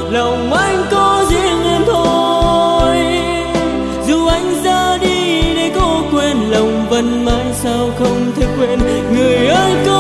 lòng anh có riêng em thôi. Dù anh ra đi để cố quên, lòng vẫn mãi sao không thể quên người ơi.